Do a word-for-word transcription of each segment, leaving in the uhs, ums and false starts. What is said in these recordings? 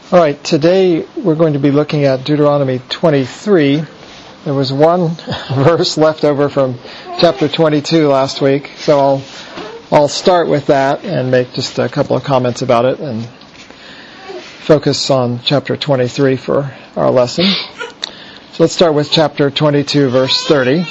All right, today we're going to be looking at Deuteronomy twenty-three. There was one verse left over from chapter twenty-two last week, so I'll I'll start with that and make just a couple of comments about it and focus on chapter twenty-three for our lesson. So let's start with chapter twenty-two, verse thirty.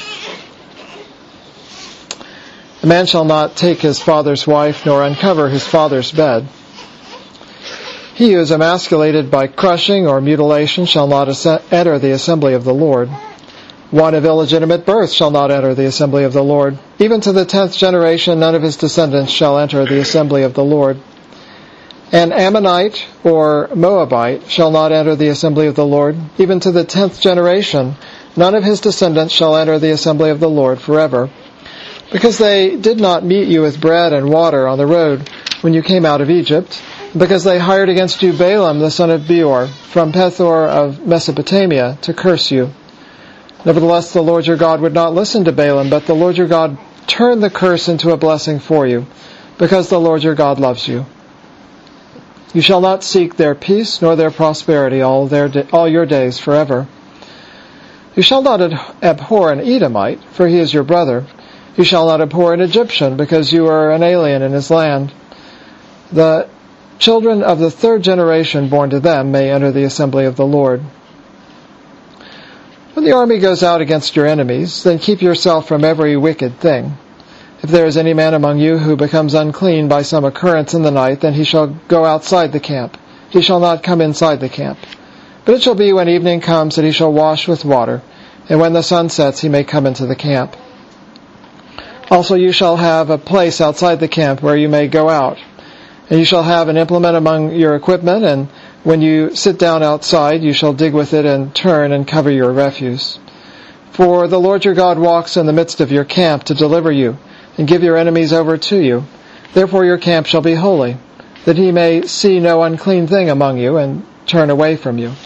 A man shall not take his father's wife, nor uncover his father's bed. He who is emasculated by crushing or mutilation shall not enter the assembly of the Lord. One of illegitimate birth shall not enter the assembly of the Lord. Even to the tenth generation, none of his descendants shall enter the assembly of the Lord. An Ammonite or Moabite shall not enter the assembly of the Lord. Even to the tenth generation, none of his descendants shall enter the assembly of the Lord forever. Because they did not meet you with bread and water on the road when you came out of Egypt, because they hired against you Balaam the son of Beor from Pethor of Mesopotamia to curse you. Nevertheless, the Lord your God would not listen to Balaam, but the Lord your God turned the curse into a blessing for you, because the Lord your God loves you. You shall not seek their peace nor their prosperity all their da- all your days forever. You shall not abhor an Edomite, for he is your brother. You shall not abhor an Egyptian, because you are an alien in his land. The children of the third generation born to them may enter the assembly of the Lord. When the army goes out against your enemies, then keep yourself from every wicked thing. If there is any man among you who becomes unclean by some occurrence in the night, then he shall go outside the camp. He shall not come inside the camp. But it shall be when evening comes that he shall wash with water, and when the sun sets he may come into the camp. Also you shall have a place outside the camp where you may go out. And you shall have an implement among your equipment, and when you sit down outside, you shall dig with it and turn and cover your refuse. For the Lord your God walks in the midst of your camp to deliver you, and give your enemies over to you. Therefore your camp shall be holy, that he may see no unclean thing among you, and turn away from you.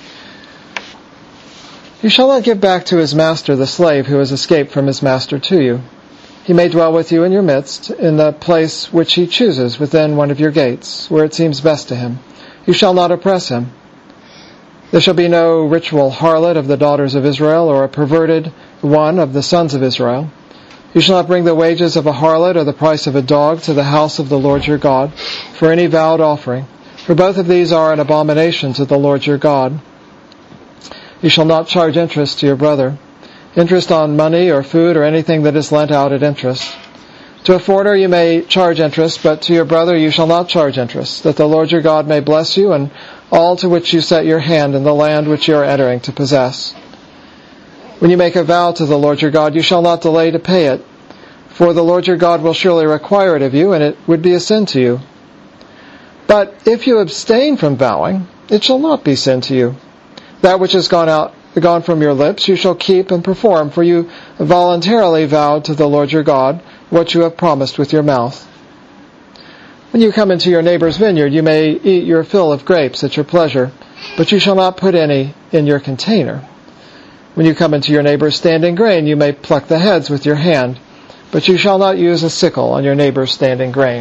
You shall not give back to his master the slave who has escaped from his master to you. He may dwell with you in your midst, in the place which he chooses within one of your gates, where it seems best to him. You shall not oppress him. There shall be no ritual harlot of the daughters of Israel, or a perverted one of the sons of Israel. You shall not bring the wages of a harlot or the price of a dog to the house of the Lord your God for any vowed offering, for both of these are an abomination to the Lord your God. You shall not charge interest to your brother, interest on money or food or anything that is lent out at interest. To a foreigner you may charge interest, but to your brother you shall not charge interest, that the Lord your God may bless you and all to which you set your hand in the land which you are entering to possess. When you make a vow to the Lord your God, you shall not delay to pay it, for the Lord your God will surely require it of you, and it would be a sin to you. But if you abstain from vowing, it shall not be sin to you. That which has gone out gone from your lips you shall keep and perform, for you voluntarily vowed to the Lord your God what you have promised with your mouth. When you come into your neighbor's vineyard, you may eat your fill of grapes at your pleasure, but you shall not put any in your container. When you come into your neighbor's standing grain, you may pluck the heads with your hand, but you shall not use a sickle on your neighbor's standing grain.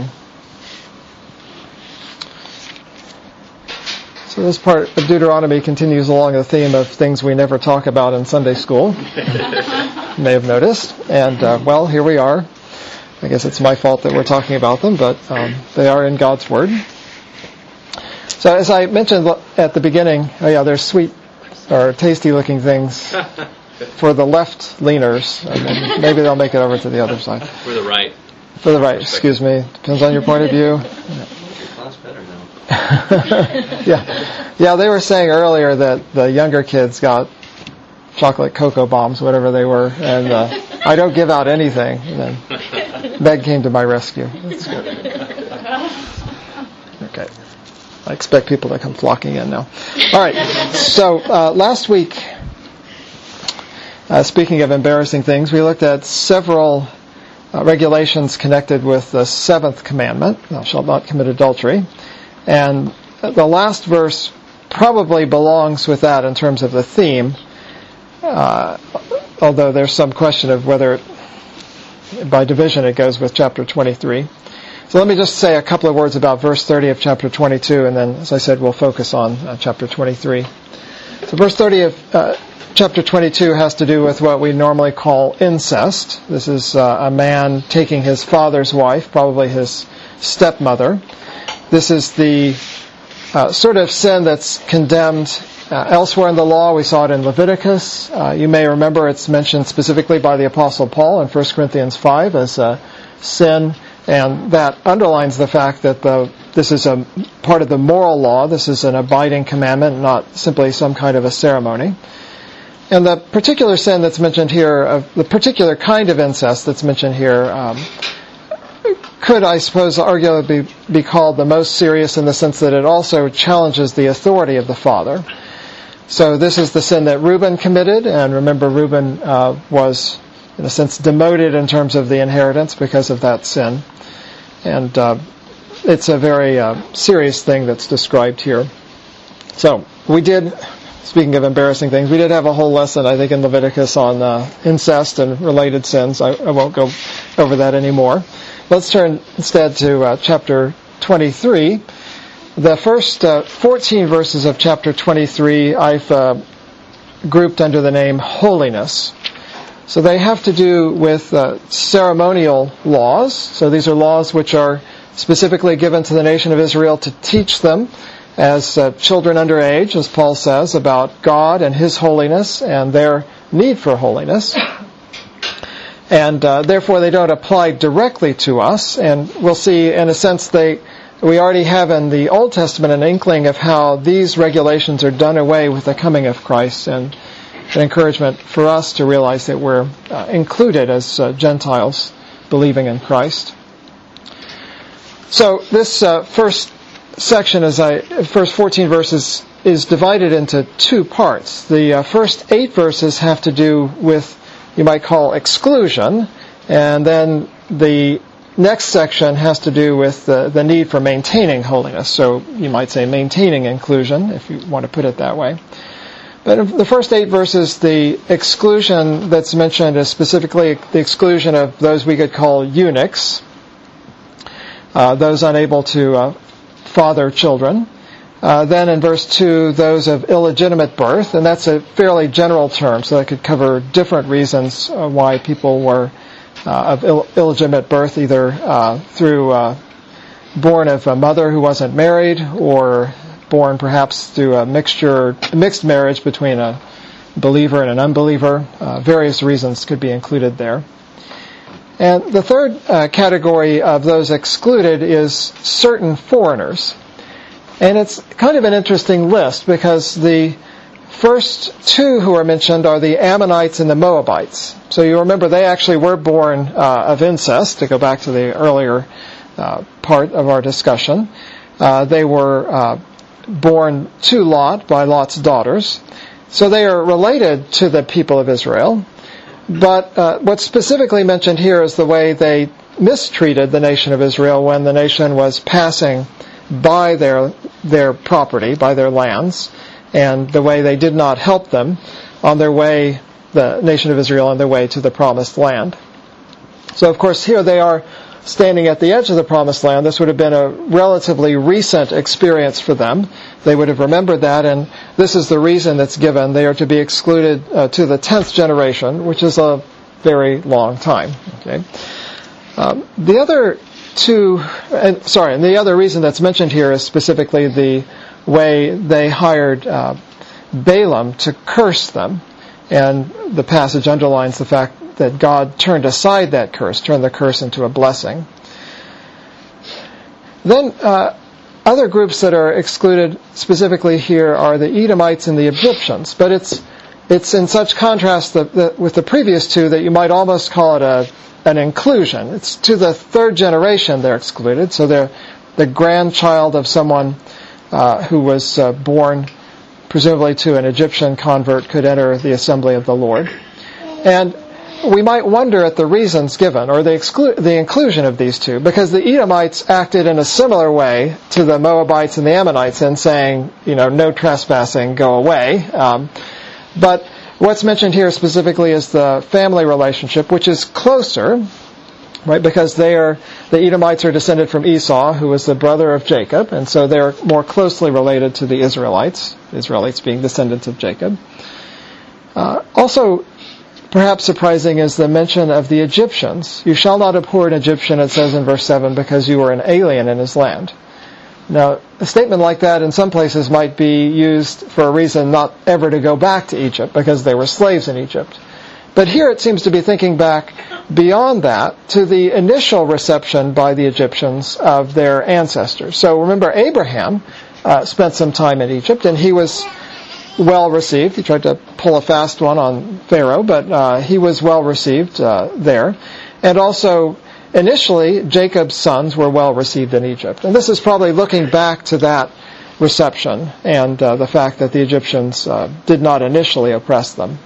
So this part of Deuteronomy continues along the theme of things we never talk about in Sunday school. You may have noticed. And, uh, well, here we are. I guess it's my fault that we're talking about them, but um, they are in God's Word. So as I mentioned at the beginning, oh yeah, there's sweet or tasty-looking things for the left leaners. And then maybe they'll make it over to the other side. For the right. For the right, excuse me. Depends on your point of view. yeah, yeah. They were saying earlier that the younger kids got chocolate cocoa bombs, whatever they were, and uh, I don't give out anything. And then Meg came to my rescue. That's good. Okay, I expect people to come flocking in now. All right. So uh, last week, uh, speaking of embarrassing things, we looked at several uh, regulations connected with the seventh commandment: "Thou shalt not commit adultery." And the last verse probably belongs with that in terms of the theme, uh, although there's some question of whether it, by division it goes with chapter twenty-three. So let me just say a couple of words about verse thirty of chapter twenty-two, and then, as I said, we'll focus on uh, chapter twenty-three. So verse thirty of uh, chapter twenty-two has to do with what we normally call incest. This is uh, a man taking his father's wife, probably his stepmother. This is the uh, sort of sin that's condemned uh, elsewhere in the law. We saw it in Leviticus. Uh, you may remember it's mentioned specifically by the Apostle Paul in First Corinthians five as a sin. And that underlines the fact that the, this is a part of the moral law. This is an abiding commandment, not simply some kind of a ceremony. And the particular sin that's mentioned here, of the particular kind of incest that's mentioned here, um, could, I suppose, arguably be, be called the most serious in the sense that it also challenges the authority of the father. So this is the sin that Reuben committed, and remember Reuben uh, was, in a sense, demoted in terms of the inheritance because of that sin. And uh, it's a very uh, serious thing that's described here. So we did, speaking of embarrassing things, we did have a whole lesson, I think, in Leviticus on uh, incest and related sins. I, I won't go over that anymore. Let's turn instead to uh, chapter twenty-three. The first uh, fourteen verses of chapter twenty-three I've uh, grouped under the name holiness. So they have to do with uh, ceremonial laws. So these are laws which are specifically given to the nation of Israel to teach them as uh, children under age, as Paul says, about God and His holiness and their need for holiness. And uh, therefore they don't apply directly to us. And we'll see, in a sense, they we already have in the Old Testament an inkling of how these regulations are done away with the coming of Christ, and an encouragement for us to realize that we're uh, included as uh, Gentiles believing in Christ. So this uh, first section, as I first fourteen verses, is divided into two parts. The uh, first eight verses have to do with, you might call, exclusion, and then the next section has to do with the, the need for maintaining holiness. So you might say maintaining inclusion, if you want to put it that way. But in the first eight verses, the exclusion that's mentioned is specifically the exclusion of those we could call eunuchs, uh, those unable to uh, father children. Uh, then in verse two, those of illegitimate birth, and that's a fairly general term, so that could cover different reasons uh, why people were uh, of Ill- illegitimate birth, either uh, through uh, born of a mother who wasn't married, or born perhaps through a mixture, mixed marriage between a believer and an unbeliever. Uh, various reasons could be included there. And the third uh, category of those excluded is certain foreigners. And it's kind of an interesting list because the first two who are mentioned are the Ammonites and the Moabites. So you remember they actually were born uh, of incest, to go back to the earlier uh, part of our discussion. Uh, they were uh, born to Lot by Lot's daughters. So they are related to the people of Israel. But uh, what's specifically mentioned here is the way they mistreated the nation of Israel when the nation was passing by their their property, by their lands, and the way they did not help them on their way, the nation of Israel, on their way to the promised land. So, of course, here they are standing at the edge of the promised land. This would have been a relatively recent experience for them. They would have remembered that, and this is the reason that's given. They are to be excluded uh, to the tenth generation, which is a very long time. Okay. Um, the other two, and sorry, and the other reason that's mentioned here is specifically the way they hired uh, Balaam to curse them. And the passage underlines the fact that God turned aside that curse, turned the curse into a blessing. Then uh, other groups that are excluded specifically here are the Edomites and the Egyptians. But it's it's in such contrast that, that with the previous two that you might almost call it a an inclusion. It's to the third generation they're excluded. So they're the grandchild of someone uh, who was uh, born presumably to an Egyptian convert could enter the assembly of the Lord. And we might wonder at the reasons given, or the, exclu- the inclusion of these two, because the Edomites acted in a similar way to the Moabites and the Ammonites in saying, you know, no trespassing, go away. Um, but what's mentioned here specifically is the family relationship, which is closer right? Because they are, the Edomites are descended from Esau, who was the brother of Jacob, and so they're more closely related to the Israelites, Israelites being descendants of Jacob. Uh, also, perhaps surprising is the mention of the Egyptians. You shall not abhor an Egyptian, it says in verse seven, because you are an alien in his land. Now, a statement like that in some places might be used for a reason not ever to go back to Egypt, because they were slaves in Egypt. But here it seems to be thinking back beyond that to the initial reception by the Egyptians of their ancestors. So remember, Abraham uh, spent some time in Egypt, and he was well received. He tried to pull a fast one on Pharaoh, but uh, he was well received uh, there. And also, initially, Jacob's sons were well received in Egypt. And this is probably looking back to that reception and uh, the fact that the Egyptians uh, did not initially oppress them.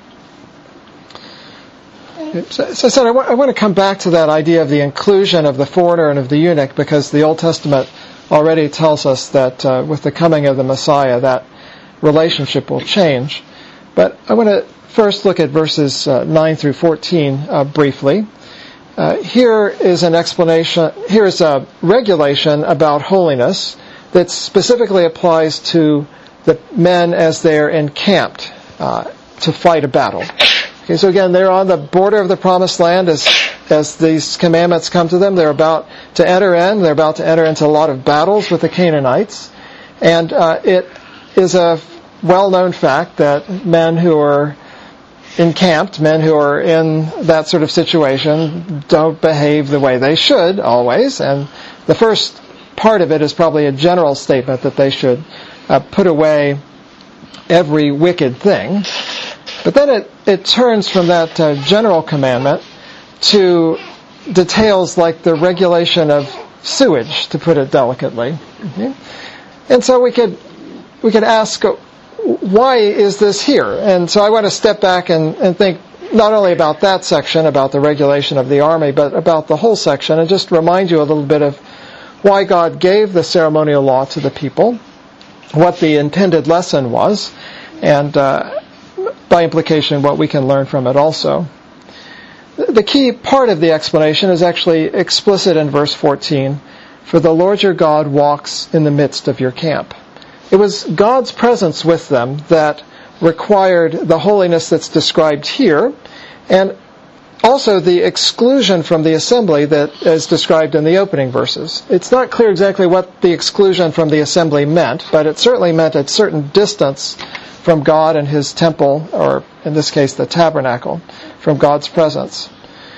So, so I said I want, I want to come back to that idea of the inclusion of the foreigner and of the eunuch, because the Old Testament already tells us that uh, with the coming of the Messiah, that relationship will change. But I want to first look at verses uh, nine through fourteen uh, briefly. Uh, here is an explanation, here is a regulation about holiness that specifically applies to the men as they're encamped uh, to fight a battle. Okay, so again, they're on the border of the promised land as as these commandments come to them. They're about to enter in. They're about to enter into a lot of battles with the Canaanites. And uh, it is a well-known fact that men who are encamped, men who are in that sort of situation, don't behave the way they should always. And the first part of it is probably a general statement that they should uh, put away every wicked thing. But then it, it turns from that uh, general commandment to details like the regulation of sewage, to put it delicately. Okay? And so we could we could ask, why is this here? And so I want to step back and, and think not only about that section, about the regulation of the army, but about the whole section, and just remind you a little bit of why God gave the ceremonial law to the people, what the intended lesson was, and uh, by implication, what we can learn from it also. The key part of the explanation is actually explicit in verse fourteen. For the Lord your God walks in the midst of your camp. It was God's presence with them that required the holiness that's described here, and also the exclusion from the assembly that is described in the opening verses. It's not clear exactly what the exclusion from the assembly meant, but it certainly meant a certain distance from God and His temple, or in this case the tabernacle, from God's presence.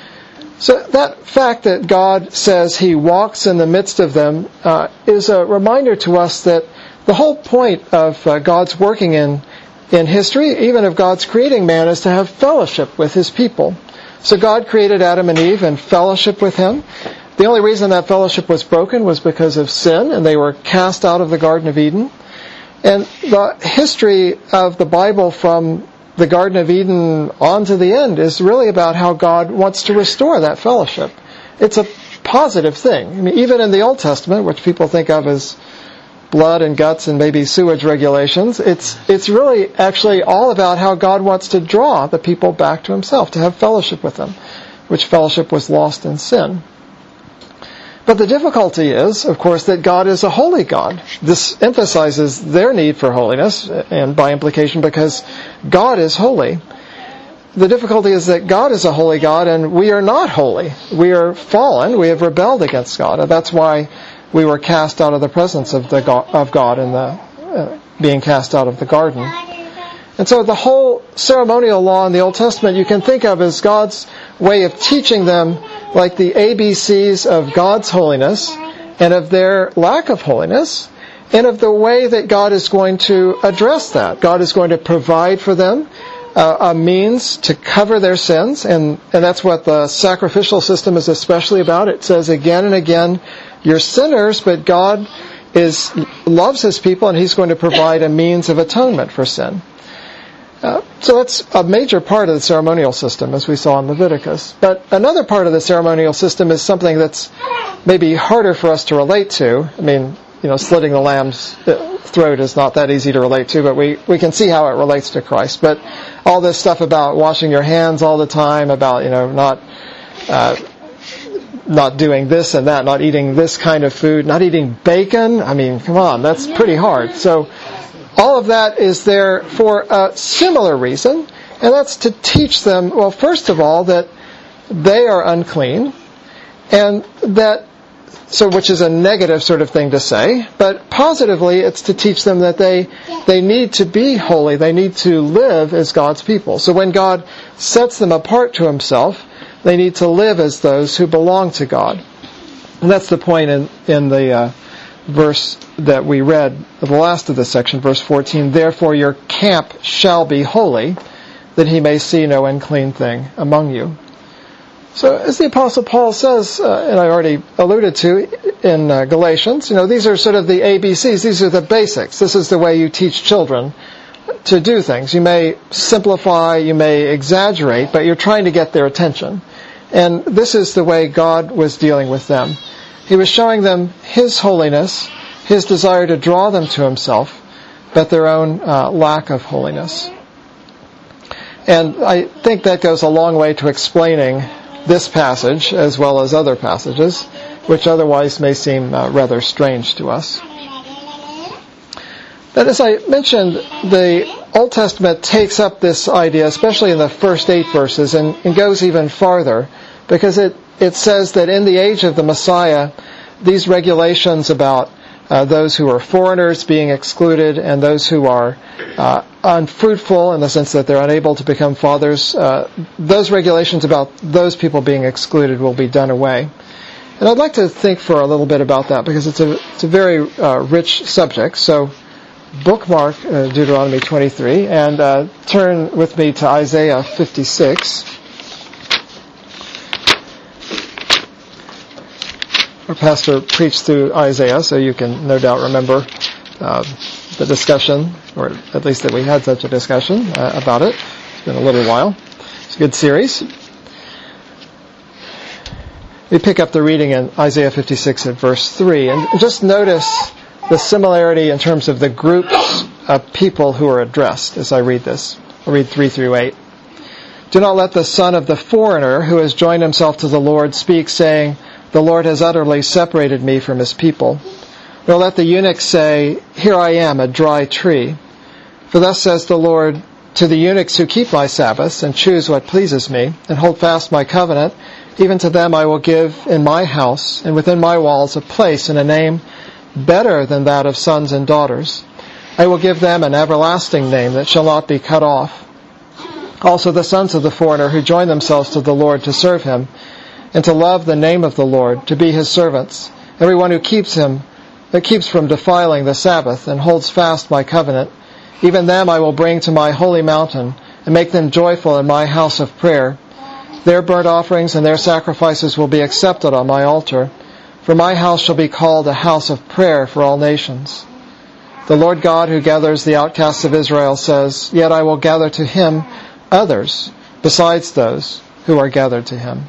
So that fact that God says He walks in the midst of them uh, is a reminder to us that the whole point of uh, God's working in, in history, even of God's creating man, is to have fellowship with His people. So God created Adam and Eve in fellowship with Him. The only reason that fellowship was broken was because of sin, and they were cast out of the Garden of Eden. And the history of the Bible from the Garden of Eden on to the end is really about how God wants to restore that fellowship. It's a positive thing. I mean, even in the Old Testament, which people think of as blood and guts and maybe sewage regulations, it's it's really actually all about how God wants to draw the people back to Himself, to have fellowship with them, which fellowship was lost in sin. But the difficulty is, of course, that God is a holy God. This emphasizes their need for holiness, and by implication, because God is holy. The difficulty is that God is a holy God, and we are not holy. We are fallen. We have rebelled against God. And that's why we were cast out of the presence of the God, of God in the uh, being cast out of the garden. And so the whole ceremonial law in the Old Testament you can think of as God's way of teaching them like the A B Cs of God's holiness and of their lack of holiness, and of the way that God is going to address that. God is going to provide for them uh, a means to cover their sins, and, and that's what the sacrificial system is especially about. It says again and again, you're sinners, but God is loves His people, and He's going to provide a means of atonement for sin. Uh, so that's a major part of the ceremonial system, as we saw in Leviticus. But another part of the ceremonial system is something that's maybe harder for us to relate to. I mean, you know, slitting the lamb's throat is not that easy to relate to, but we, we can see how it relates to Christ. But all this stuff about washing your hands all the time, about, you know, not uh, not doing this and that, not eating this kind of food, not eating bacon. I mean, come on, that's pretty hard. So all of that is there for a similar reason, and that's to teach them, well, first of all, that they are unclean, and that, so which is a negative sort of thing to say, but positively it's to teach them that they they need to be holy, they need to live as God's people. So when God sets them apart to himself, they need to live as those who belong to God. And that's the point in, in the uh, verse that we read, the last of this section, verse fourteen, therefore your camp shall be holy, that he may see no unclean thing among you. So as the Apostle Paul says, uh, and I already alluded to in uh, Galatians, you know, these are sort of the A B Cs, these are the basics. This is the way you teach children to do things. You may simplify, you may exaggerate, but you're trying to get their attention. And this is the way God was dealing with them. He was showing them his holiness, his desire to draw them to himself, but their own uh, lack of holiness. And I think that goes a long way to explaining this passage as well as other passages, which otherwise may seem uh, rather strange to us. But as I mentioned, the Old Testament takes up this idea, especially in the first eight verses, and, and goes even farther, because it, it says that in the age of the Messiah, these regulations about uh, those who are foreigners being excluded and those who are uh, unfruitful in the sense that they're unable to become fathers, uh, those regulations about those people being excluded will be done away. And I'd like to think for a little bit about that because it's a, it's a very uh, rich subject. So bookmark uh, Deuteronomy twenty-three and uh, turn with me to Isaiah fifty-six. Our pastor preached through Isaiah, so you can no doubt remember uh, the discussion, or at least that we had such a discussion uh, about it. It's been a little while. It's a good series. We pick up the reading in Isaiah fifty-six at verse three, and just notice the similarity in terms of the groups of people who are addressed as I read this. I'll read three through eight. Do not let the son of the foreigner who has joined himself to the Lord speak, saying, the Lord has utterly separated me from his people. Nor let the eunuch say, here I am, a dry tree. For thus says the Lord, to the eunuchs who keep my Sabbaths and choose what pleases me, and hold fast my covenant, even to them I will give in my house and within my walls a place and a name better than that of sons and daughters. I will give them an everlasting name that shall not be cut off. Also the sons of the foreigner who join themselves to the Lord to serve him, and to love the name of the Lord, to be his servants, everyone who keeps him, that keeps from defiling the Sabbath and holds fast my covenant, even them I will bring to my holy mountain and make them joyful in my house of prayer. Their burnt offerings and their sacrifices will be accepted on my altar, for my house shall be called a house of prayer for all nations. The Lord God who gathers the outcasts of Israel says, yet I will gather to him others besides those who are gathered to him.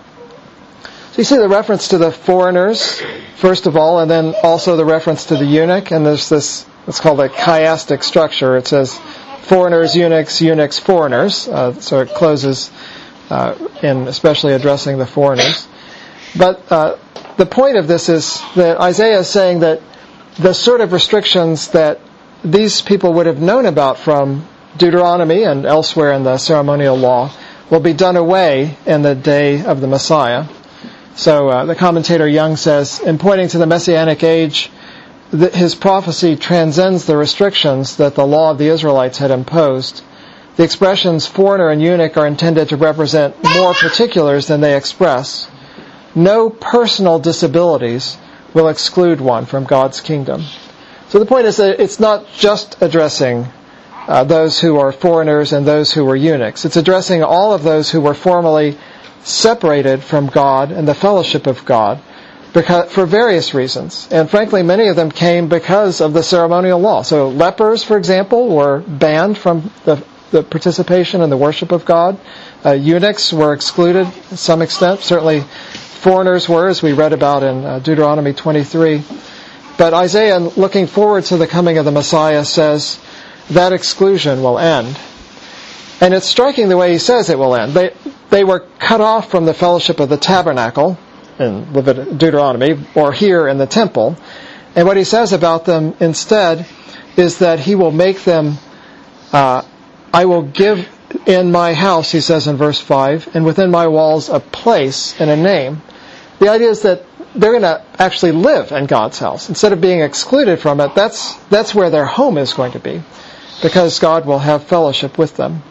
So you see the reference to the foreigners, first of all, and then also the reference to the eunuch, and there's this, it's called a chiastic structure. It says foreigners, eunuchs, eunuchs, foreigners, uh, so it closes uh, in especially addressing the foreigners. But uh, the point of this is that Isaiah is saying that the sort of restrictions that these people would have known about from Deuteronomy and elsewhere in the ceremonial law will be done away in the day of the Messiah. So uh, the commentator Young says, in pointing to the Messianic age, that his prophecy transcends the restrictions that the law of the Israelites had imposed. The expressions foreigner and eunuch are intended to represent more particulars than they express. No personal disabilities will exclude one from God's kingdom. So the point is that it's not just addressing uh, those who are foreigners and those who were eunuchs. It's addressing all of those who were formerly separated from God and the fellowship of God because, for various reasons. And frankly, many of them came because of the ceremonial law. So lepers, for example, were banned from the, the participation in the worship of God. Uh, eunuchs were excluded to some extent. Certainly foreigners were, as we read about in uh, Deuteronomy twenty-three. But Isaiah, looking forward to the coming of the Messiah, says that exclusion will end. And it's striking the way he says it will end. They, they were cut off from the fellowship of the tabernacle, in Levit- Deuteronomy, or here in the temple. And what he says about them instead is that he will make them, uh, I will give in my house, he says in verse five, and within my walls a place and a name. The idea is that they're going to actually live in God's house. Instead of being excluded from it, that's that's where their home is going to be, because God will have fellowship with them.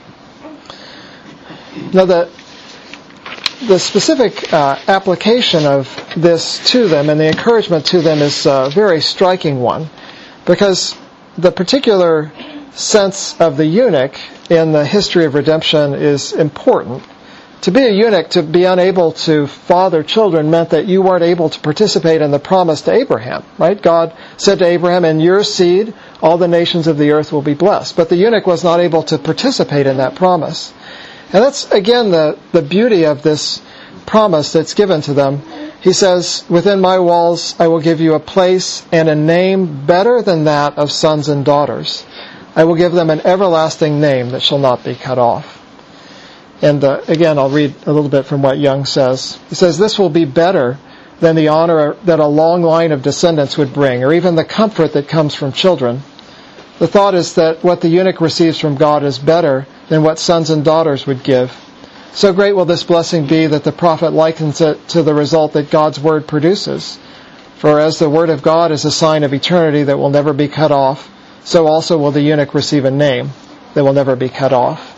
Now, the the specific uh, application of this to them and the encouragement to them is a very striking one, because the particular sense of the eunuch in the history of redemption is important. To be a eunuch, to be unable to father children, meant that you weren't able to participate in the promise to Abraham, right? God said to Abraham, in your seed, all the nations of the earth will be blessed. But the eunuch was not able to participate in that promise. And that's, again, the, the beauty of this promise that's given to them. He says, within my walls I will give you a place and a name better than that of sons and daughters. I will give them an everlasting name that shall not be cut off. And uh, again, I'll read a little bit from what Young says. He says, this will be better than the honor that a long line of descendants would bring, or even the comfort that comes from children. The thought is that what the eunuch receives from God is better than what sons and daughters would give. So great will this blessing be that the prophet likens it to the result that God's word produces. For as the word of God is a sign of eternity that will never be cut off, so also will the eunuch receive a name that will never be cut off.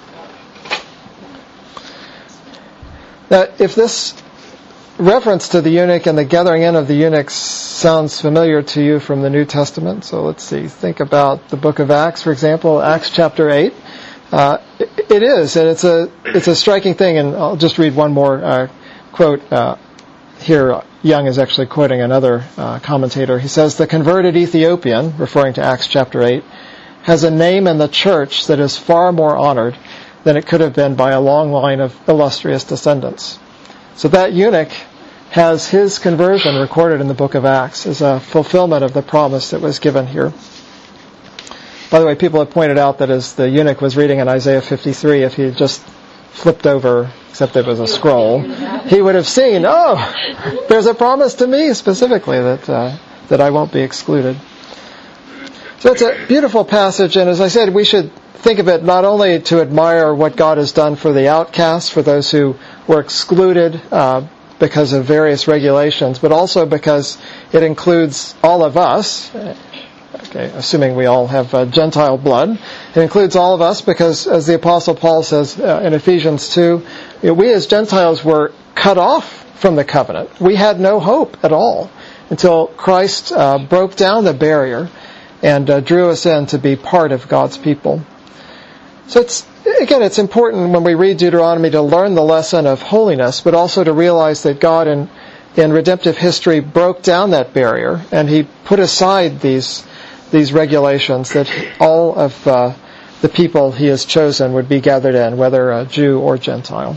Now, if this reference to the eunuch and the gathering in of the eunuchs sounds familiar to you from the New Testament, so let's see, think about the book of Acts, for example, Acts chapter eight. Uh, it, it is, and it's a it's a striking thing, and I'll just read one more uh, quote uh, here. Young is actually quoting another uh, commentator. He says, the converted Ethiopian, referring to Acts chapter eight, has a name in the church that is far more honored than it could have been by a long line of illustrious descendants. So that eunuch has his conversion recorded in the book of Acts as a fulfillment of the promise that was given here. By the way, people have pointed out that as the eunuch was reading in Isaiah fifty-three, if he had just flipped over, except it was a scroll, he would have seen, oh, there's a promise to me specifically that uh, that I won't be excluded. So it's a beautiful passage, and as I said, we should think of it not only to admire what God has done for the outcasts, for those who were excluded uh, because of various regulations, but also because it includes all of us, okay, assuming we all have uh, Gentile blood. It includes all of us because, as the Apostle Paul says uh, in Ephesians two, you know, we as Gentiles were cut off from the covenant. We had no hope at all until Christ uh, broke down the barrier and uh, drew us in to be part of God's people. So it's, again, it's important when we read Deuteronomy to learn the lesson of holiness, but also to realize that God in, in redemptive history broke down that barrier, and He put aside these these regulations that all of uh, the people He has chosen would be gathered in, whether a Jew or Gentile.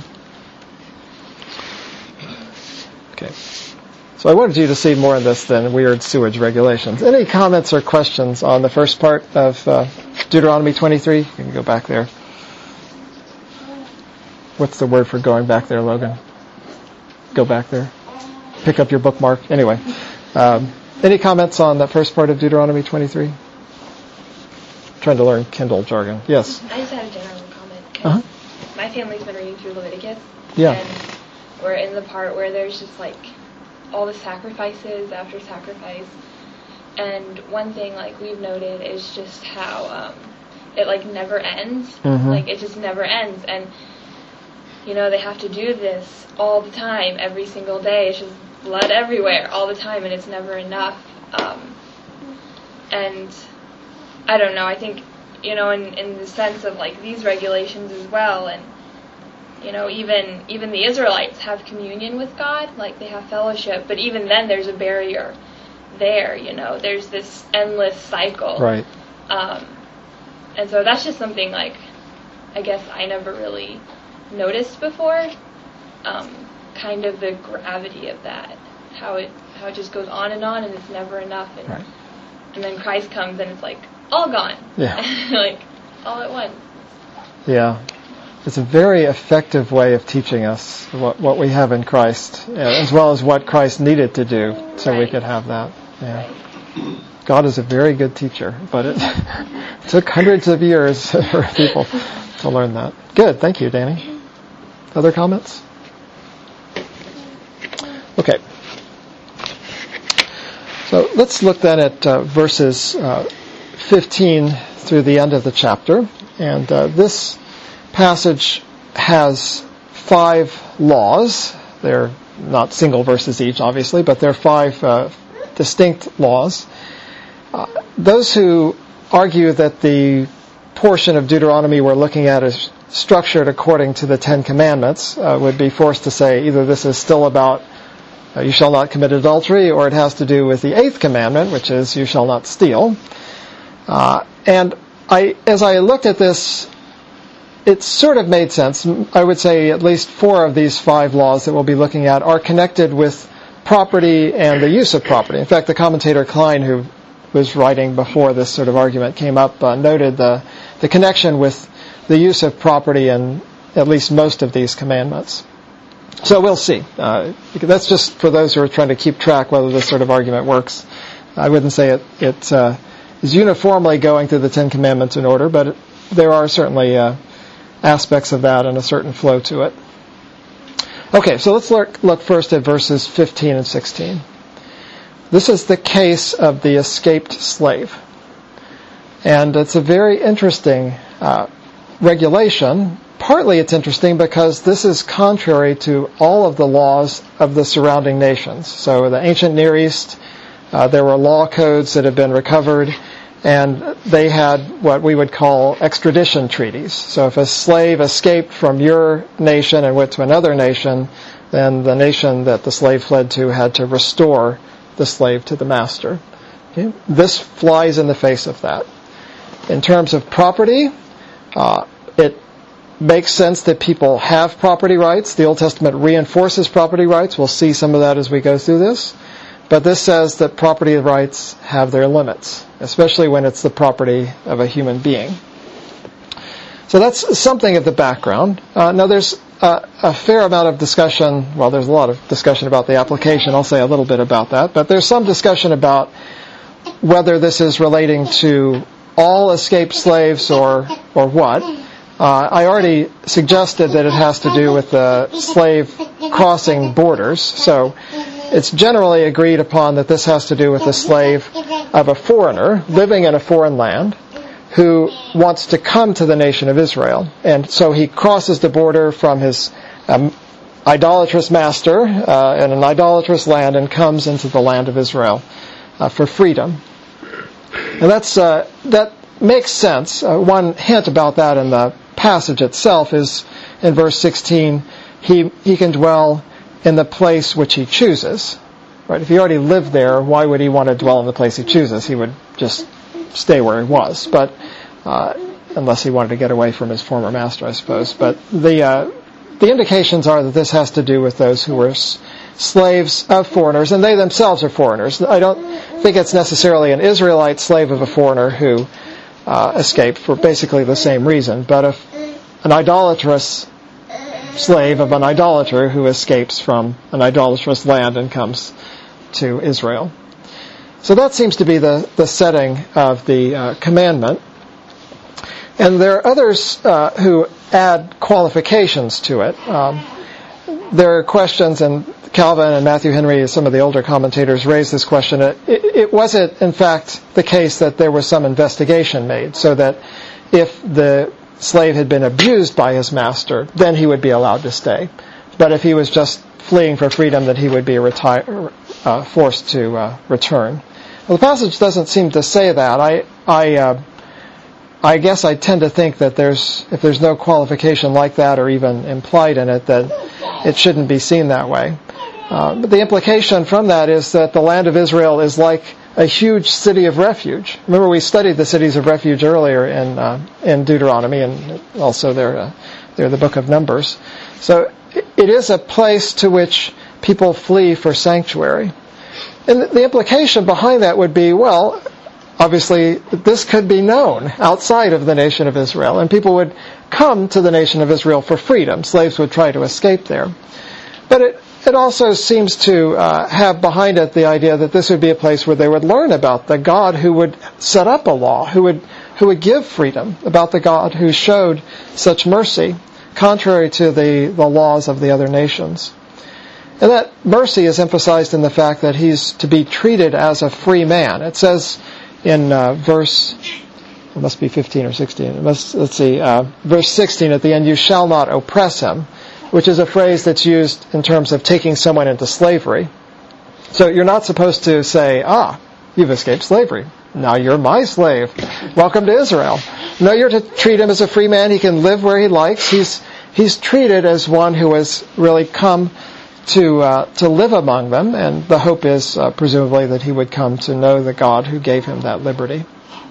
Okay. So I wanted you to see more of this than weird sewage regulations. Any comments or questions on the first part of uh, Deuteronomy twenty-three? You can go back there. What's the word for going back there, Logan? Go back there. Pick up your bookmark. Anyway. Um, any comments on that first part of Deuteronomy twenty-three? Trying to learn Kindle jargon. Yes? I just had a general comment. Uh-huh. My family's been reading through Leviticus. Yeah. And we're in the part where there's just like all the sacrifices after sacrifice. And one thing like we've noted is just how um, it like never ends. Mm-hmm. Like it just never ends. And you know, they have to do this all the time, every single day. It's just blood everywhere all the time, and it's never enough. Um, and I don't know, I think, you know, in, in the sense of like these regulations as well, and you know, even even the Israelites have communion with God, like they have fellowship, but even then there's a barrier there, you know, there's this endless cycle. Right. Um, and so that's just something like, I guess I never really noticed before, um, kind of the gravity of that, how it how it just goes on and on and it's never enough, and right. and then Christ comes and it's like all gone, yeah, like all at once. Yeah. it's a very effective way of teaching us what, what we have in Christ, as well as what Christ needed to do so right. we could have that. Yeah. God is a very good teacher, but it took hundreds of years for people to learn that. Good, thank you, Danny. Other comments? Okay. So let's look then at uh, verses uh, fifteen through the end of the chapter. And uh, this passage has five laws. They're not single verses each, obviously, but they're five uh, distinct laws. Uh, those who argue that the portion of Deuteronomy we're looking at is structured according to the Ten Commandments uh, would be forced to say either this is still about uh, you shall not commit adultery, or it has to do with the eighth commandment, which is you shall not steal. Uh, and I, as I looked at this, it sort of made sense. I would say at least four of these five laws that we'll be looking at are connected with property and the use of property. In fact, the commentator Klein, who was writing before this sort of argument came up, uh, noted the, the connection with the use of property in at least most of these commandments. So we'll see. Uh, that's just for those who are trying to keep track whether this sort of argument works. I wouldn't say it, it uh, is uniformly going through the Ten Commandments in order, but it, there are certainly uh, aspects of that and a certain flow to it. Okay, so let's look, look first at verses fifteen and sixteen. This is the case of the escaped slave. And it's a very interesting uh, regulation. Partly it's interesting because this is contrary to all of the laws of the surrounding nations. So the ancient Near East, uh, there were law codes that had been recovered, and they had what we would call extradition treaties. So if a slave escaped from your nation and went to another nation, then the nation that the slave fled to had to restore the slave to the master. Okay? This flies in the face of that. In terms of property, uh, it makes sense that people have property rights. The Old Testament reinforces property rights. We'll see some of that as we go through this. But this says that property rights have their limits, especially when it's the property of a human being. So that's something of the background. Uh, now there's a, a fair amount of discussion, well there's a lot of discussion about the application, I'll say a little bit about that, but there's some discussion about whether this is relating to all escaped slaves or, or what. Uh, I already suggested that it has to do with the slave crossing borders, so it's generally agreed upon that this has to do with the slave of a foreigner living in a foreign land who wants to come to the nation of Israel. And so he crosses the border from his um, idolatrous master uh, in an idolatrous land and comes into the land of Israel uh, for freedom. And that's uh, that makes sense. Uh, one hint about that in the passage itself is in verse sixteen, he he can dwell in the place which he chooses. Right? If he already lived there, why would he want to dwell in the place he chooses? He would just stay where he was, but uh, unless he wanted to get away from his former master, I suppose. But the uh, the indications are that this has to do with those who were s- slaves of foreigners, and they themselves are foreigners. I don't think it's necessarily an Israelite slave of a foreigner who uh, escaped for basically the same reason, but if an idolatrous slave of an idolater who escapes from an idolatrous land and comes to Israel. So that seems to be the, the setting of the uh, commandment. And there are others uh, who add qualifications to it. Um, there are questions, and Calvin and Matthew Henry, some of the older commentators, raised this question. It, it was it, in fact, the case that there was some investigation made, so that if the slave had been abused by his master, then he would be allowed to stay. But if he was just fleeing for freedom, then he would be retire, uh, forced to uh, return. Well, the passage doesn't seem to say that. I, I, uh, I guess I tend to think that there's, if there's no qualification like that or even implied in it, that it shouldn't be seen that way. Uh, but the implication from that is that the land of Israel is like a huge city of refuge. Remember, we studied the cities of refuge earlier in uh, in Deuteronomy, and also they're, uh, they're the book of Numbers. So it is a place to which people flee for sanctuary. And the implication behind that would be, well, obviously, this could be known outside of the nation of Israel, and people would come to the nation of Israel for freedom. Slaves would try to escape there. But it, it also seems to uh, have behind it the idea that this would be a place where they would learn about the God who would set up a law, who would who would give freedom, about the God who showed such mercy, contrary to the, the laws of the other nations. And that mercy is emphasized in the fact that he's to be treated as a free man. It says in uh, verse, it must be fifteen or sixteen, it must, let's see, uh, verse sixteen at the end, you shall not oppress him, which is a phrase that's used in terms of taking someone into slavery. So you're not supposed to say, ah, you've escaped slavery. Now you're my slave. Welcome to Israel. No, you're to treat him as a free man. He can live where he likes. He's he's treated as one who has really come to uh, to live among them, and the hope is uh, presumably that he would come to know the God who gave him that liberty.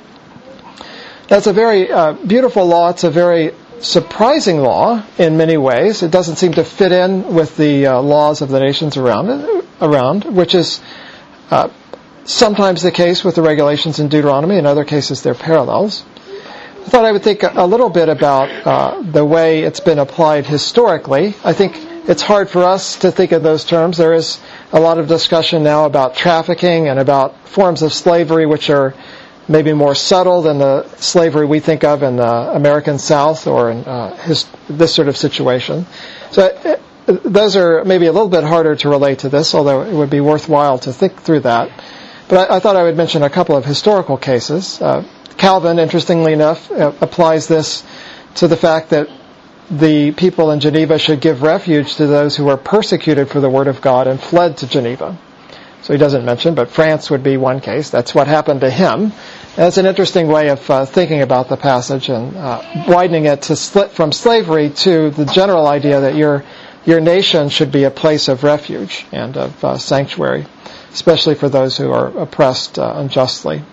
That's a very uh, beautiful law. It's a very surprising law in many ways. It doesn't seem to fit in with the uh, laws of the nations around it, around, which is uh, sometimes the case with the regulations in Deuteronomy. In other cases, they're parallels. I thought I would think a little bit about uh, the way it's been applied historically. I think it's hard for us to think in those terms. There is a lot of discussion now about trafficking and about forms of slavery which are maybe more subtle than the slavery we think of in the American South or in uh, his, this sort of situation. So uh, those are maybe a little bit harder to relate to this, although it would be worthwhile to think through that. But I, I thought I would mention a couple of historical cases. Uh, Calvin, interestingly enough, uh, applies this to the fact that the people in Geneva should give refuge to those who were persecuted for the Word of God and fled to Geneva. So he doesn't mention, but France would be one case. That's what happened to him. That's an interesting way of uh, thinking about the passage and uh, widening it to split from slavery to the general idea that your your nation should be a place of refuge and of uh, sanctuary, especially for those who are oppressed uh, unjustly.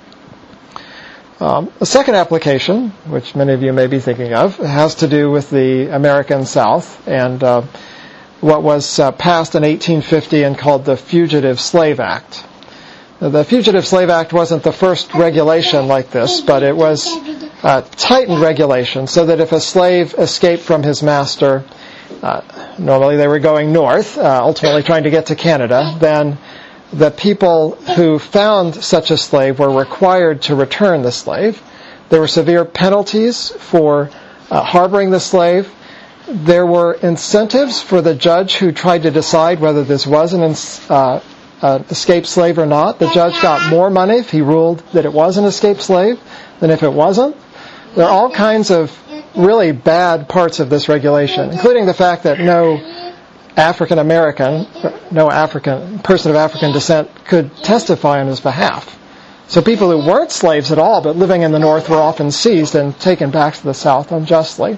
Um, a second application, which many of you may be thinking of, has to do with the American South and uh, what was uh, passed in eighteen fifty and called the Fugitive Slave Act. Now, the Fugitive Slave Act wasn't the first regulation like this, but it was a tightened regulation so that if a slave escaped from his master, uh, normally they were going north, uh, ultimately trying to get to Canada, then the people who found such a slave were required to return the slave. There were severe penalties for uh, harboring the slave. There were incentives for the judge who tried to decide whether this was an uh, uh, escaped slave or not. The judge got more money if he ruled that it was an escaped slave than if it wasn't. There are all kinds of really bad parts of this regulation, including the fact that no African American, no African person of African descent could testify on his behalf. So people who weren't slaves at all but living in the North were often seized and taken back to the South unjustly.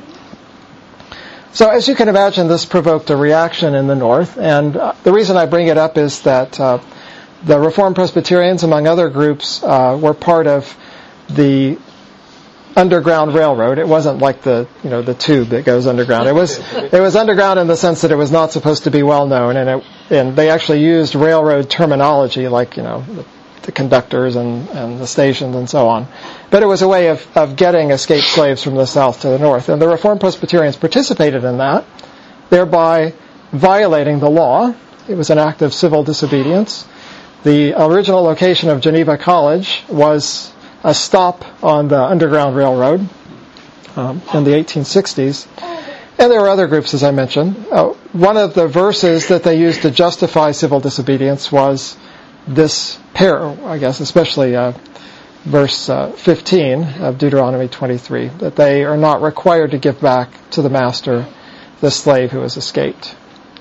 So as you can imagine, this provoked a reaction in the North, and uh, the reason I bring it up is that uh, the Reformed Presbyterians, among other groups, uh, were part of the Underground Railroad. It wasn't like the, you know, the tube that goes underground. It was, it was underground in the sense that it was not supposed to be well known, and it, and they actually used railroad terminology like, you know, the, the conductors and, and the stations and so on. But it was a way of, of getting escaped slaves from the South to the North. And the Reformed Presbyterians participated in that, thereby violating the law. It was an act of civil disobedience. The original location of Geneva College was a stop on the Underground Railroad um, in the eighteen sixties. And there were other groups, as I mentioned. Uh, one of the verses that they used to justify civil disobedience was this pair, I guess, especially uh, verse uh, fifteen of Deuteronomy twenty-three, that they are not required to give back to the master the slave who has escaped.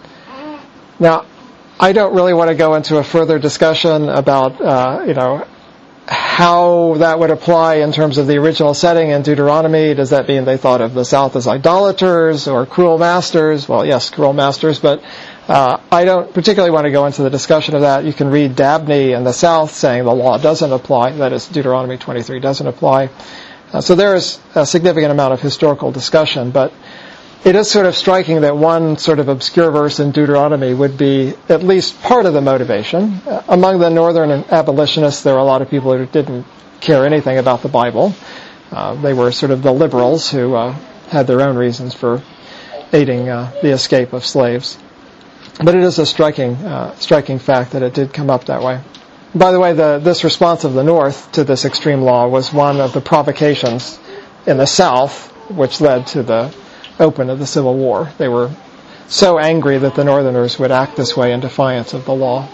Now, I don't really want to go into a further discussion about, uh, you know, how that would apply in terms of the original setting in Deuteronomy. Does that mean they thought of the South as idolaters or cruel masters? Well, yes, cruel masters, but uh, I don't particularly want to go into the discussion of that. You can read Dabney in the South saying the law doesn't apply, that is, Deuteronomy twenty-three doesn't apply. Uh, so there is a significant amount of historical discussion, but it is sort of striking that one sort of obscure verse in Deuteronomy would be at least part of the motivation. Uh, among the northern abolitionists, there were a lot of people who didn't care anything about the Bible. Uh, they were sort of the liberals who uh, had their own reasons for aiding uh, the escape of slaves. But it is a striking, uh, striking fact that it did come up that way. By the way, the, this response of the North to this extreme law was one of the provocations in the South, which led to the open of the Civil War. They were so angry that the Northerners would act this way in defiance of the law.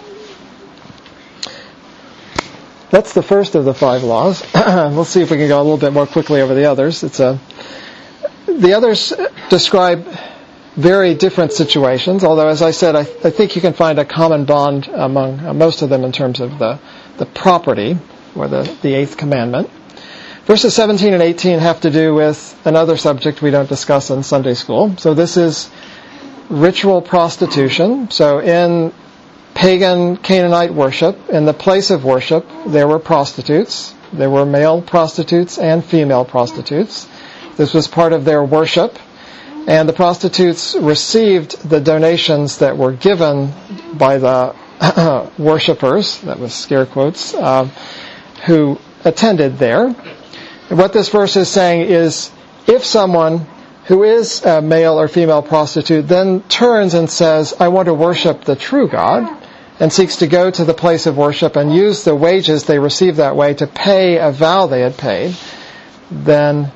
That's the first of the five laws. We'll see if we can go a little bit more quickly over the others. It's a, the others describe very different situations, although, as I said, I, I think you can find a common bond among uh, most of them in terms of the, the property, or the, the eighth commandment. Verses seventeen and eighteen have to do with another subject we don't discuss in Sunday school. So this is ritual prostitution. So in pagan Canaanite worship, in the place of worship, there were prostitutes. There were male prostitutes and female prostitutes. This was part of their worship. And the prostitutes received the donations that were given by the worshippers, that was scare quotes, uh, who attended there. And what this verse is saying is, if someone who is a male or female prostitute then turns and says, I want to worship the true God, and seeks to go to the place of worship and use the wages they received that way to pay a vow they had paid, then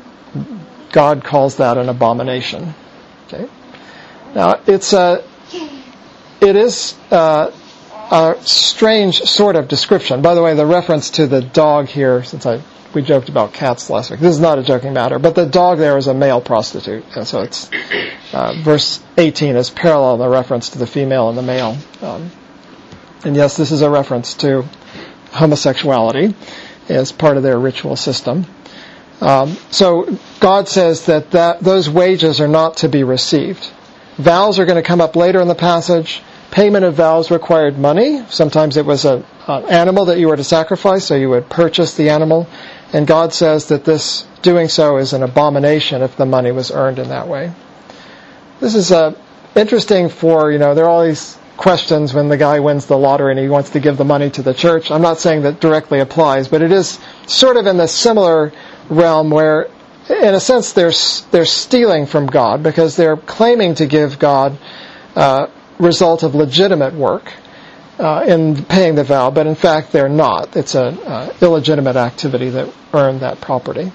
God calls that an abomination. Okay. Now, it's a, it is a, a strange sort of description. By the way, the reference to the dog here, since I we joked about cats last week, this is not a joking matter, but the dog there is a male prostitute, and so it's uh, verse eighteen is parallel in the reference to the female and the male. Um, and yes, this is a reference to homosexuality as part of their ritual system. Um, so God says that, that those wages are not to be received. Vows are going to come up later in the passage. Payment of vows required money. Sometimes it was a, an animal that you were to sacrifice, so you would purchase the animal. And God says that this doing so is an abomination if the money was earned in that way. This is uh, interesting for, you know, there are all these questions when the guy wins the lottery and he wants to give the money to the church. I'm not saying that directly applies, but it is sort of in the similar realm where, in a sense, they're they're stealing from God because they're claiming to give God uh, result of legitimate work uh, in paying the vow, but in fact they're not. It's an uh, illegitimate activity that earned that property.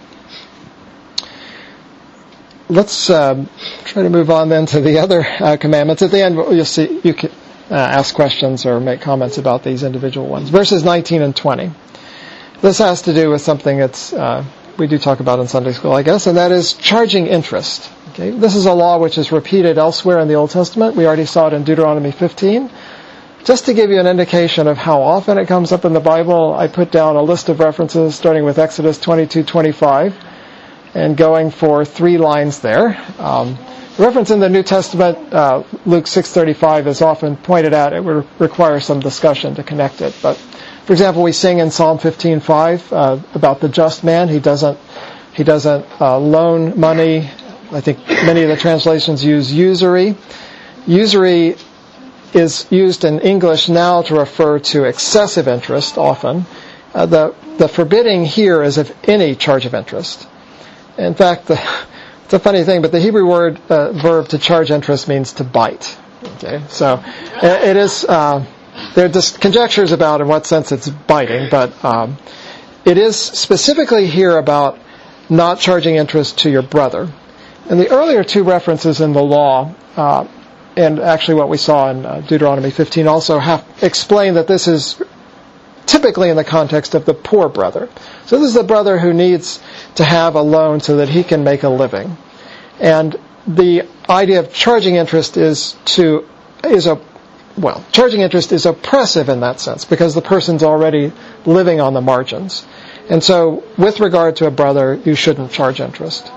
Let's um, try to move on then to the other uh, commandments. At the end, you'll see you can uh, ask questions or make comments about these individual ones. Verses nineteen and twenty. This has to do with something that's uh, we do talk about in Sunday school, I guess, and that is charging interest. Okay, this is a law which is repeated elsewhere in the Old Testament. We already saw it in Deuteronomy fifteen. Just to give you an indication of how often it comes up in the Bible, I put down a list of references starting with Exodus twenty-two twenty-five and going for three lines there. Um, the reference in the New Testament, uh, Luke six thirty-five, is often pointed out. It would require some discussion to connect it. But, for example, we sing in Psalm fifteen five uh, about the just man. He doesn't he doesn't uh, loan money. I think many of the translations use usury. Usury is used in English now to refer to excessive interest often. Uh, the, the forbidding here is of any charge of interest. In fact, the, it's a funny thing, but the Hebrew word, uh, verb to charge interest means to bite. Okay, so it, it is, uh, there are just conjectures about in what sense it's biting, but um, it is specifically here about not charging interest to your brother. And the earlier two references in the law, uh, and actually what we saw in uh, Deuteronomy fifteen also have explain that this is typically in the context of the poor brother. So this is the brother who needs to have a loan so that he can make a living. And the idea of charging interest is to, is a, well, charging interest is oppressive in that sense because the person's already living on the margins. And so with regard to a brother, you shouldn't charge interest.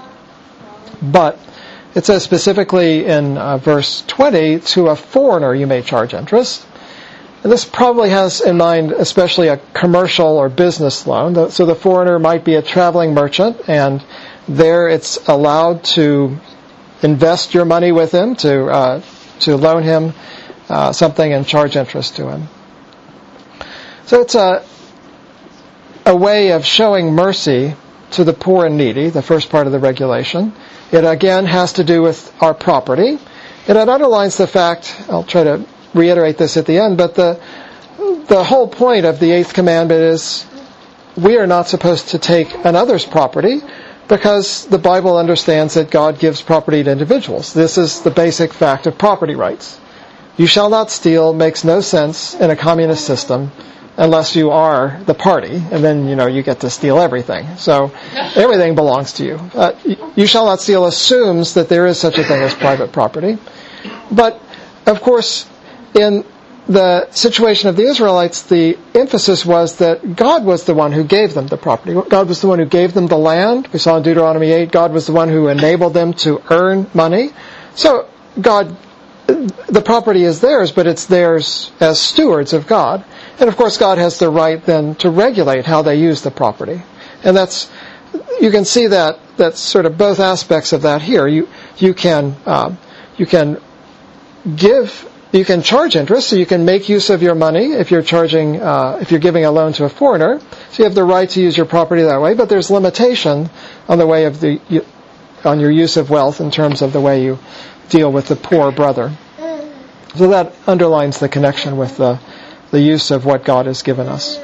But it says specifically in uh, verse twenty, to a foreigner you may charge interest. And this probably has in mind especially a commercial or business loan. So the foreigner might be a traveling merchant, and there it's allowed to invest your money with him, to uh, to loan him uh, something and charge interest to him. So it's a a way of showing mercy to the poor and needy, the first part of the regulation. It again has to do with our property. And it underlines the fact, I'll try to reiterate this at the end, but the the whole point of the eighth commandment is we are not supposed to take another's property because the Bible understands that God gives property to individuals. This is the basic fact of property rights. You shall not steal makes no sense in a communist system unless you are the party, and then, you know, you get to steal everything. So everything belongs to you. Uh, you shall not steal assumes that there is such a thing as private property. But, of course, in the situation of the Israelites, the emphasis was that God was the one who gave them the property. God was the one who gave them the land. We saw in Deuteronomy eight, God was the one who enabled them to earn money. So God, the property is theirs, but it's theirs as stewards of God. And of course God has the right then to regulate how they use the property. And that's, you can see that, that's sort of both aspects of that here. You, you can, um, you can give You can charge interest, so you can make use of your money if you're charging, uh, if you're giving a loan to a foreigner. So you have the right to use your property that way, but there's limitation on the way of the, on your use of wealth in terms of the way you deal with the poor brother. So that underlines the connection with the, the use of what God has given us.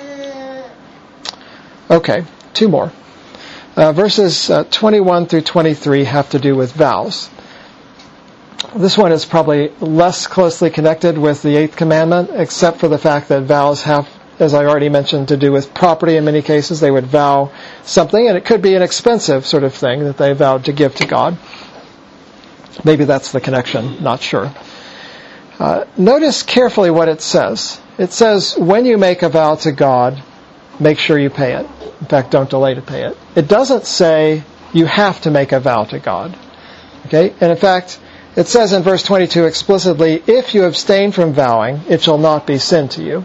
Okay, two more. Uh, verses uh, twenty-one through twenty-three have to do with vows. This one is probably less closely connected with the eighth commandment, except for the fact that vows have, as I already mentioned, to do with property in many cases. They would vow something, and it could be an expensive sort of thing that they vowed to give to God. Maybe that's the connection, not sure. Uh, notice carefully what it says. It says, when you make a vow to God, make sure you pay it. In fact, don't delay to pay it. It doesn't say you have to make a vow to God. Okay? And in fact, it says in verse twenty-two explicitly, if you abstain from vowing, it shall not be sin to you.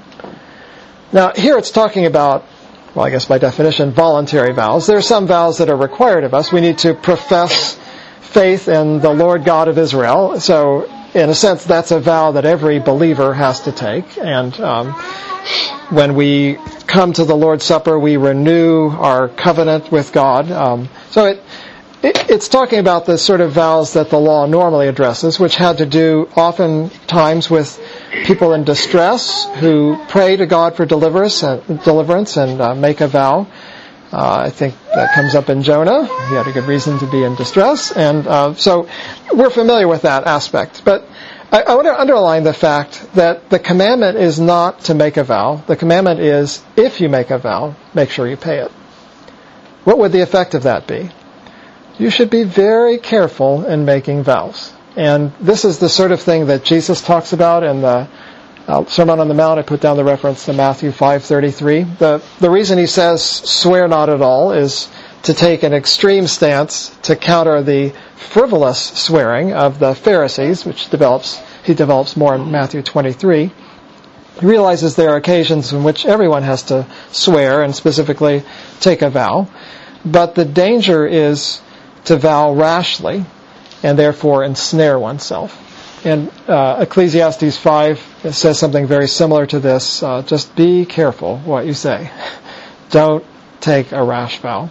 Now, here it's talking about, well, I guess by definition, voluntary vows. There are some vows that are required of us. We need to profess faith in the Lord God of Israel. So, in a sense, that's a vow that every believer has to take. And um, when we come to the Lord's Supper, we renew our covenant with God. Um, so it It's talking about the sort of vows that the law normally addresses, which had to do oftentimes with people in distress who pray to God for deliverance and, deliverance and uh, make a vow. Uh, I think that comes up in Jonah. He had a good reason to be in distress. And uh, so we're familiar with that aspect. But I, I want to underline the fact that the commandment is not to make a vow. The commandment is, if you make a vow, make sure you pay it. What would the effect of that be? You should be very careful in making vows. And this is the sort of thing that Jesus talks about in the uh, Sermon on the Mount. I put down the reference to Matthew five thirty-three. The, the reason he says, swear not at all, is to take an extreme stance to counter the frivolous swearing of the Pharisees, which develops he develops more in Matthew twenty-three. He realizes there are occasions in which everyone has to swear and specifically take a vow. But the danger is to vow rashly and therefore ensnare oneself. And uh, Ecclesiastes five says something very similar to this. Uh, just be careful what you say. Don't take a rash vow.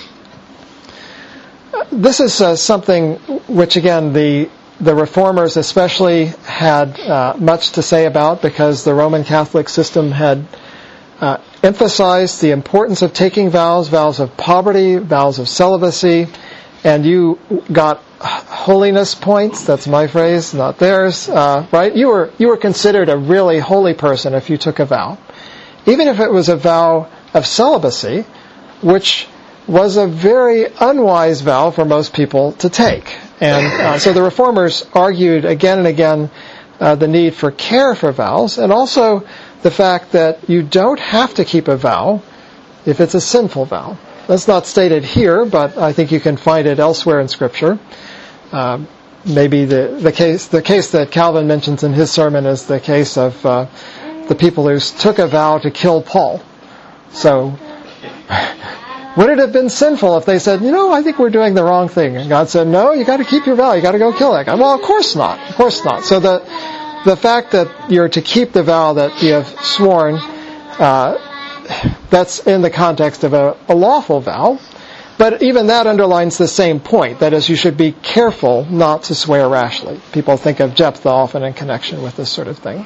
This is uh, something which, again, the the Reformers especially had uh, much to say about, because the Roman Catholic system had uh, emphasized the importance of taking vows, vows of poverty, vows of celibacy. And you got holiness points. That's my phrase, not theirs. Uh, right? You were you were considered a really holy person if you took a vow, even if it was a vow of celibacy, which was a very unwise vow for most people to take. And uh, so the Reformers argued again and again uh, the need for care for vows, and also the fact that you don't have to keep a vow if it's a sinful vow. That's not stated here, but I think you can find it elsewhere in Scripture. Um, maybe the, the case the case that Calvin mentions in his sermon is the case of uh, the people who took a vow to kill Paul. So, would it have been sinful if they said, you know, I think we're doing the wrong thing? And God said, no, you got to keep your vow. You got to go kill that guy. Well, of course not. Of course not. So the the fact that you're to keep the vow that you have sworn uh, that's in the context of a, a lawful vow. But even that underlines the same point. That is, you should be careful not to swear rashly. People think of Jephthah often in connection with this sort of thing.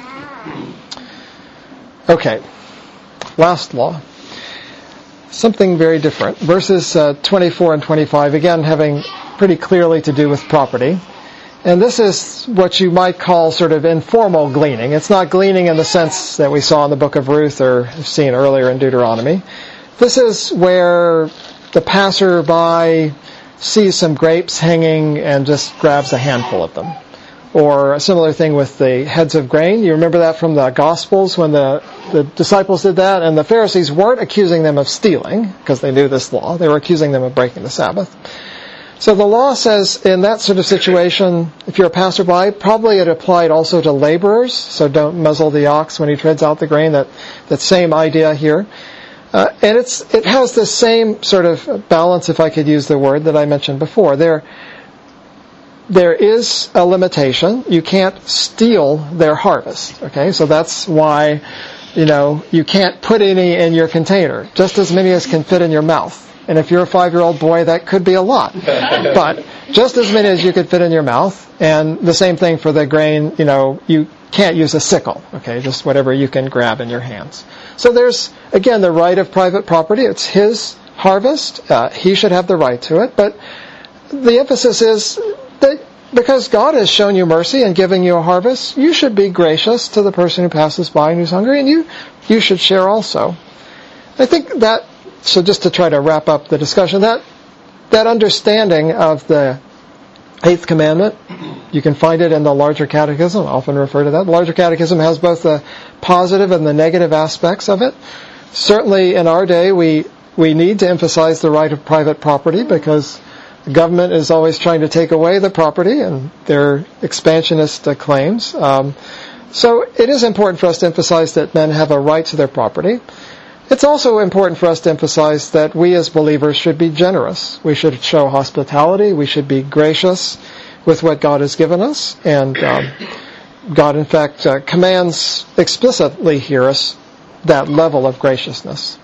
Okay, last law. Something very different. Verses uh, twenty-four and twenty-five, again, having pretty clearly to do with property. And this is what you might call sort of informal gleaning. It's not gleaning in the sense that we saw in the book of Ruth or have seen earlier in Deuteronomy. This is where the passerby sees some grapes hanging and just grabs a handful of them. Or a similar thing with the heads of grain. You remember that from the Gospels when the, the disciples did that, and the Pharisees weren't accusing them of stealing because they knew this law. They were accusing them of breaking the Sabbath. So the law says in that sort of situation, if you're a passerby, probably it applied also to laborers, so don't muzzle the ox when he treads out the grain, that, that same idea here. Uh, and it's it has the same sort of balance, if I could use the word, that I mentioned before. There, there is a limitation. You can't steal their harvest. Okay, so that's why, you know, you can't put any in your container, just as many as can fit in your mouth. And if you're a five-year-old boy, that could be a lot. But just as many as you could fit in your mouth. And the same thing for the grain, you know, you can't use a sickle. Okay, just whatever you can grab in your hands. So there's, again, the right of private property. It's his harvest. Uh, he should have the right to it. But the emphasis is that because God has shown you mercy and giving you a harvest, you should be gracious to the person who passes by and who's hungry, and you, you should share also. I think that, so just to try to wrap up the discussion, that that understanding of the Eighth Commandment, you can find it in the Larger Catechism. I often refer to that. The Larger Catechism has both the positive and the negative aspects of it. Certainly in our day, we we need to emphasize the right of private property because the government is always trying to take away the property and their expansionist uh, claims. Um, so it is important for us to emphasize that men have a right to their property. It's also important for us to emphasize that we as believers should be generous. We should show hospitality. We should be gracious with what God has given us. And um, God, in fact, uh, commands explicitly here us that level of graciousness.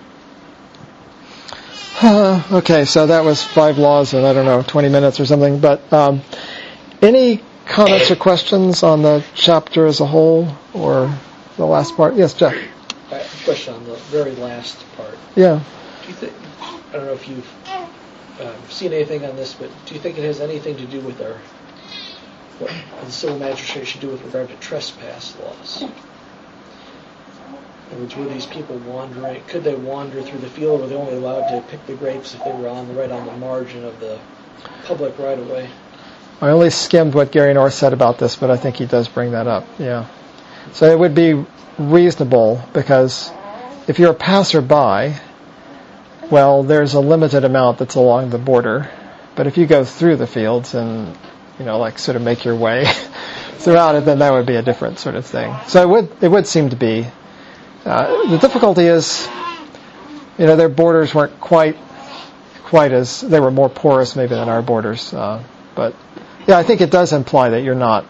Uh, okay, so that was five laws in, I don't know, twenty minutes or something. But um, any comments or questions on the chapter as a whole or the last part? Yes, Jeff. I have a question on the very last part. Yeah. Do you think, I don't know if you've um, seen anything on this, but do you think it has anything to do with our, what the civil magistrate should do with regard to trespass laws? In other words, were these people wandering, could they wander through the field, or were they only allowed to pick the grapes if they were on the right on the margin of the public right-of-way? I only skimmed what Gary North said about this, but I think he does bring that up, yeah. So it would be reasonable because if you're a passerby, well, there's a limited amount that's along the border. But if you go through the fields and, you know, like sort of make your way throughout it, then that would be a different sort of thing. So it would it would seem to be. Uh, the difficulty is, you know, their borders weren't quite quite as, they were more porous maybe than our borders. Uh, but yeah, I think it does imply that you're not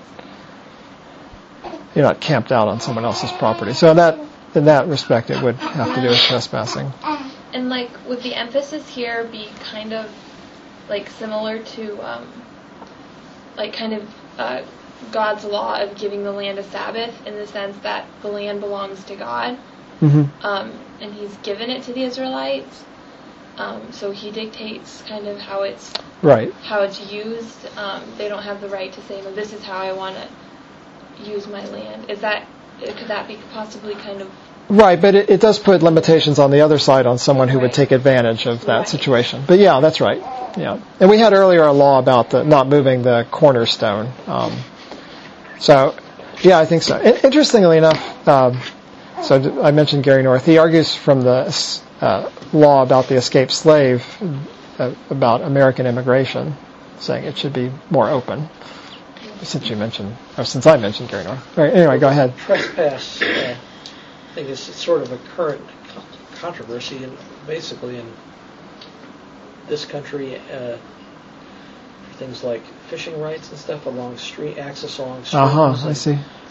you're not camped out on someone else's property. So in that in that respect, it would have to do with trespassing. And like, would the emphasis here be kind of like similar to um, like kind of uh, God's law of giving the land a Sabbath, in the sense that the land belongs to God, mm-hmm. um, and He's given it to the Israelites. Um, so He dictates kind of how it's right. how it's used. Um, they don't have the right to say, "No, this is how I want to use my land." Is that, could that be possibly kind of right? But it, it does put limitations on the other side on someone who right. would take advantage of that right. situation. But yeah, that's right. Yeah, and we had earlier a law about the not moving the cornerstone. Um, so yeah, I think so. I, interestingly enough, um, so I mentioned Gary North. He argues from the uh, law about the escaped slave uh, about American immigration, saying it should be more open. Since you mentioned, or since I mentioned Gary North. All right, anyway, go ahead. Trespass, uh, I think it's sort of a current co- controversy, and basically in this country, uh, things like fishing rights and stuff along street access along streams. Uh huh. I see.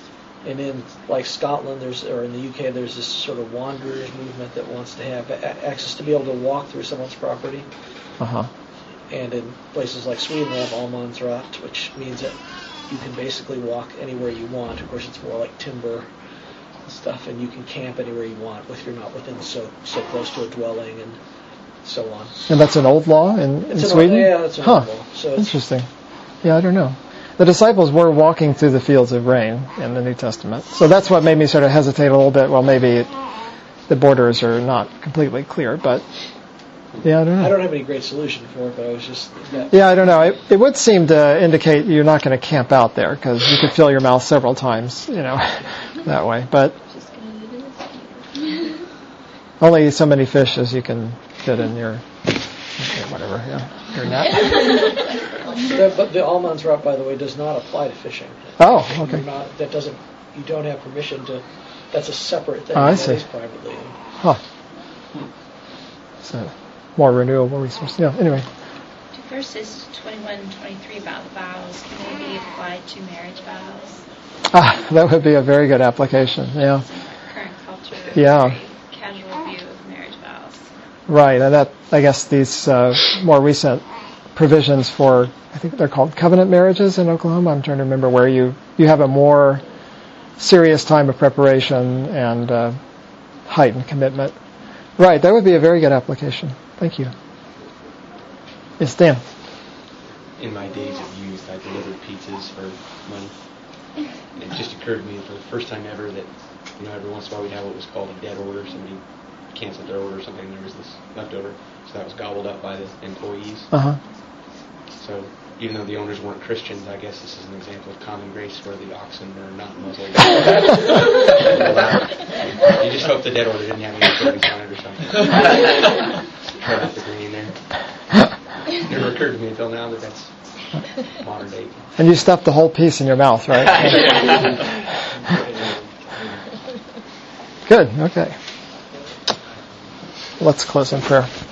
And in like Scotland, there's or in the U K, there's this sort of wanderers movement that wants to have a- access to be able to walk through someone's property. Uh-huh. And in places like Sweden, they have Allemansrätt, which means that you can basically walk anywhere you want. Of course, it's more like timber and stuff, and you can camp anywhere you want if you're not within so so close to a dwelling and so on. And that's an old law in, in It's an Sweden? old, yeah, it's an huh. old law. So it's, Interesting. Yeah, I don't know. The disciples were walking through the fields of grain in the New Testament. So that's what made me sort of hesitate a little bit. Well, maybe it, the borders are not completely clear, but yeah, I don't know. I don't have any great solution for it, but I was just... That, Yeah, I don't know. It, it would seem to indicate you're not going to camp out there because you could fill your mouth several times, you know, that way. But Just gonna live in the sea. only so many fish as you can fit in your, whatever, yeah, your net. the, but the Allemansrätt, by the way, does not apply to fishing. Oh, okay. You're not, that doesn't... You don't have permission to... That's a separate thing. Oh, I That see. is privately owned. Huh. So, more renewable resource. Yeah, anyway. Do verses twenty-one and twenty-three about vows, can they be applied to marriage vows? Ah, that would be a very good application, yeah. Current culture, Yeah. very casual view of marriage vows. Right, and that, I guess these uh, more recent provisions for, I think they're called covenant marriages in Oklahoma. I'm trying to remember where you, you have a more serious time of preparation and uh, heightened commitment. Right, that would be a very good application. Thank you. Yes, Dan. In my days of youth, I delivered pizzas for money. And it just occurred to me for the first time ever that, you know, every once in a while we'd have what was called a dead order. Somebody canceled their order or something, and there was this leftover. So that was gobbled up by the employees. Uh-huh. So even though the owners weren't Christians, I guess this is an example of common grace where the oxen are not muzzled. You just hope the dead order didn't have any coatings on it or something. Try not the green there. Never occurred to me until now that that's modern day. And you stuffed the whole piece in your mouth, right? Good, okay. Let's close in prayer.